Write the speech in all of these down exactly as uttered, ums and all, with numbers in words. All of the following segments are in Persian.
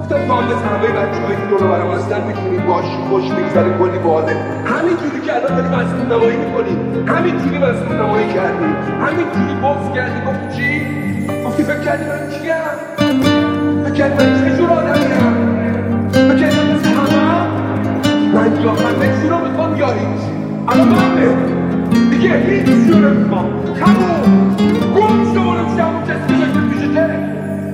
تا فاندز همه بچه هایی که دور برم هستن میتونی باشی خوش میگذره کلی باله. همینجوری که الان داری مسئول نمایی میکنی، همینجوری مسئول نمایی کردی، همینجوری بغض کردی. گفتی چی؟ گفتی فکر کردی من چیم؟ فکر کردی من چه جور آدمیم؟ فکر کردی من مثل همه؟ من یا همه چی رو میخوام یا هیچ. البته دیگه هیچ چی رو نمیخوام. تموم گم شو برو پیش همون کسی که شکل پیشته.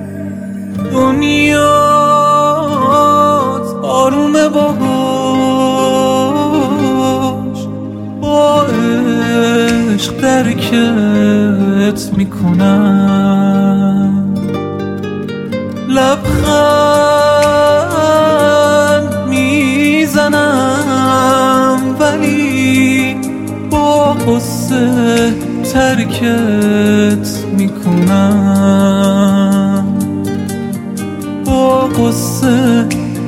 دنیات آرومه باهاش، با عشق درکت میکنم، لبخند میزنم ولی با قصه ترکت میکنم، با قصه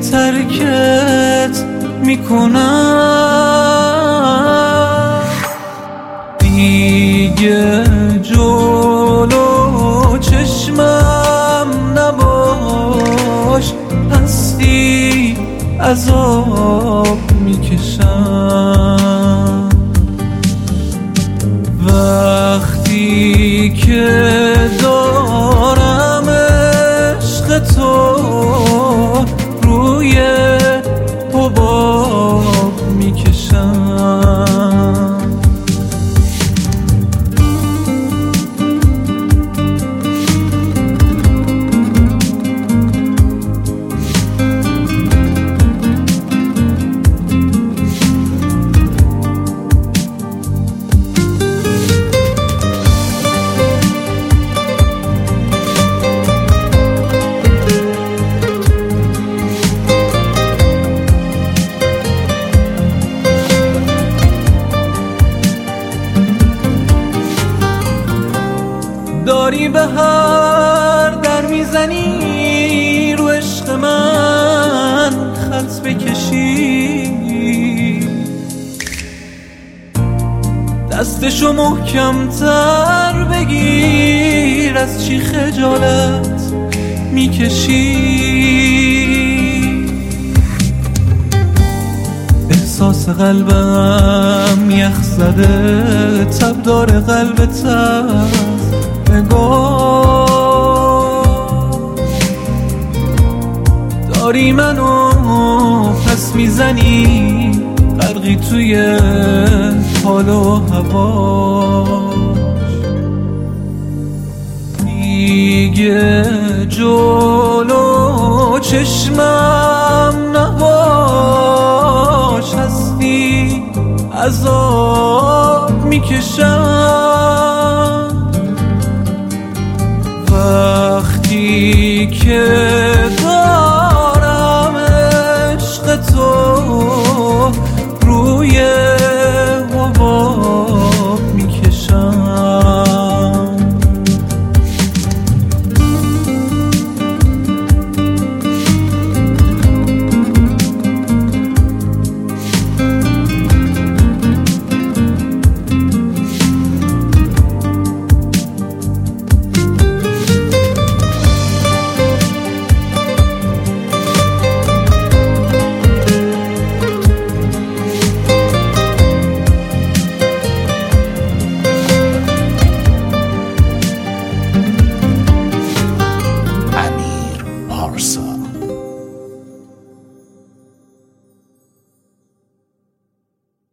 ترکت میکنم. دیگه جلو چشمم نباش، هستی عذاب میکشم وقتی که دارم عشق تو روی حباب میکشم. داری به هر در میزنی، رو عشق من خط بکشی، دستشو محکمتر بگیر، از چی خجالت میکشی. احساس قلبم یخ زده، تب داره قلبت نگاه، داری منو پس میزنی، غرقی توی حال و هواش. دیگه جلو چشمم نباش، هستی عذاب میکشم